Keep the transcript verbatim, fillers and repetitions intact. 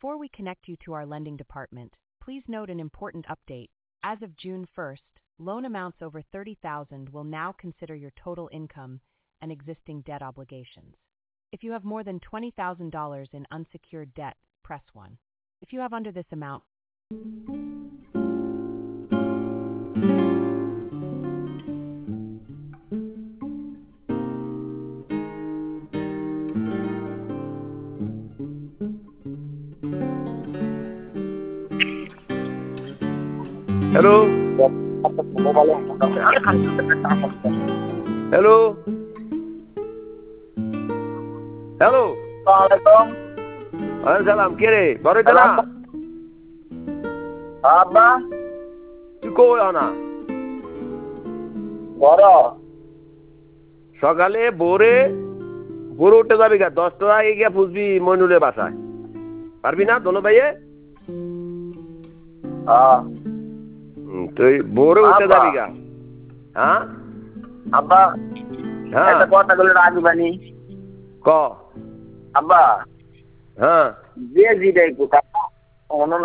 Before we connect you to our lending department, please note an important update. As of June first, loan amounts over thirty thousand dollars will now consider your total income and existing debt obligations. If you have more than twenty thousand dollars in unsecured debt, press one. If you have under this amount, Hello? Hello? Hello? Assalamualaikum. Waalaikumsalam. কে রে? বড় না? আব্বা তুই কই না? বড় সকালে ভোরে ভোরে উঠে যাবি গা দশটার আগে গিয়া ফুসবি মইনুলের বাসায় পারবি না দোনো ভাইয়ে? হ্যাঁ তুই ভোরে উঠে আব্বা। যাবি গা। হ্যাঁ আব্বা হ্যাঁ একটা কথা বলে রাজি বানি ক আব্বা হ্যাঁ যে জিডে একটু কাকা অন্য